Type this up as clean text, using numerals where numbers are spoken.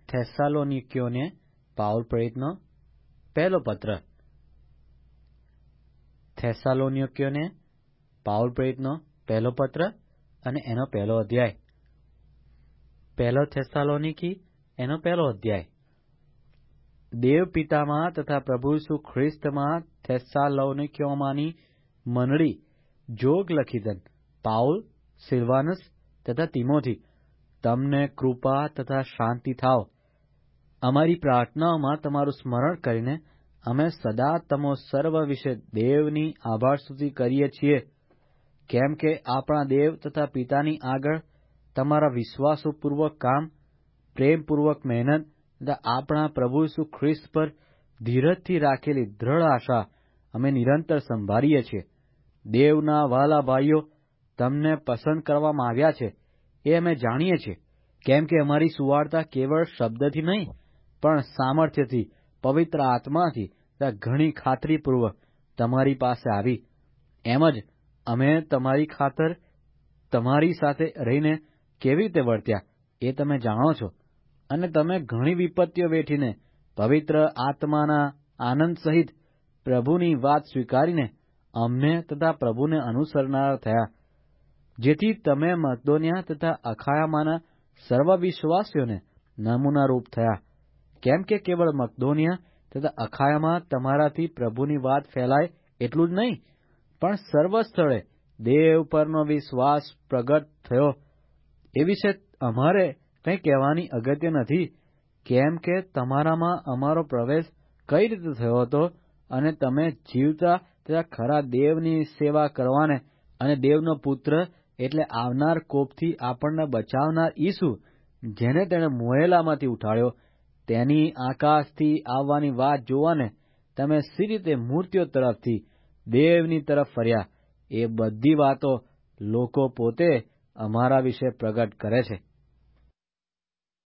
થેસ્સાલોનિકીઓને Paul પ્રેરિતનો પહેલો પત્ર. થેસ્સાલોનિકીઓને Paul પ્રેરિતનો પહેલો પત્ર અને એનો પહેલો અધ્યાય. પહેલો થેસ્સાલોનિકી એનો પહેલો અધ્યાય. દેવ પિતામાં તથા પ્રભુ ઈસુ ખ્રિસ્તમાં થેસ્સાલોનિકીઓમાંની મંડળી જોગ લખીદન પાઉલ, સિલવાનસ તથા તિમોથી, તમને કૃપા તથા શાંતિ થાવ. અમારી પ્રાર્થનાઓમાં તમારું સ્મરણ કરીને અમે સદા તમો સર્વ વિશે દેવની આભારસ્તુતિ કરીએ છીએ, કેમ કે આપણા દેવ તથા પિતાની આગળ તમારા વિશ્વાસપૂર્વક કામ, પ્રેમપૂર્વક મહેનત તથા આપણા પ્રભુ ઈસુ ખ્રિસ્ત પર ધીરજથી રાખેલી દ્રઢ આશા અમે નિરંતર સંભાળીએ છીએ. દેવના વહાલા ભાઈઓ, તમને પસંદ કરવામાં આવ્યા છે એ અમે જાણીએ છીએ, કેમ કે અમારી સુવાર્તા કેવળ શબ્દથી નહીં પણ સામર્થ્યથી, પવિત્ર આત્માથી તથા ઘણી ખાતરીપૂર્વક તમારી પાસે આવી. એમ જ અમે તમારી ખાતર તમારી સાથે રહીને કેવી રીતે વર્ત્યા એ તમે જાણો છો, અને તમે ઘણી વિપત્તિઓ વેઠીને પવિત્ર આત્માના આનંદ સહિત પ્રભુની વાત સ્વીકારીને અમને તથા પ્રભુને અનુસરનારા થયા, જેથી તમે મકદોનિયા તથા અખાયામાંના સર્વ વિશ્વાસીઓને નમૂનારૂપ થયા. કેમ કે કેવળ મકદોનિયા તથા અખાયામાં તમારાથી પ્રભુની વાત ફેલાય એટલું જ નહીં, પણ સર્વ સ્થળે દેવ પરનો વિશ્વાસ પ્રગટ થયો એ વિશે અમારે કંઈ કહેવાની અગત્ય નથી, કેમ કે તમારામાં અમારો પ્રવેશ કઈ રીતે થયો હતો અને તમે જીવતા તથા ખરા દેવની સેવા કરવાને અને દેવનો પુત્ર એટલે આવનાર કોપથી આપણને બચાવનાર ઈસુ, જેને તેણે મોયેલામાંથી ઉઠાડ્યો, તેની આકાશથી આવવાની વાત જોવાને તમે સી રીતે મૂર્તિઓ તરફથી દેવની તરફ ફર્યા, એ બધી વાતો લોકો પોતે અમારા વિશે પ્રગટ કરે છે.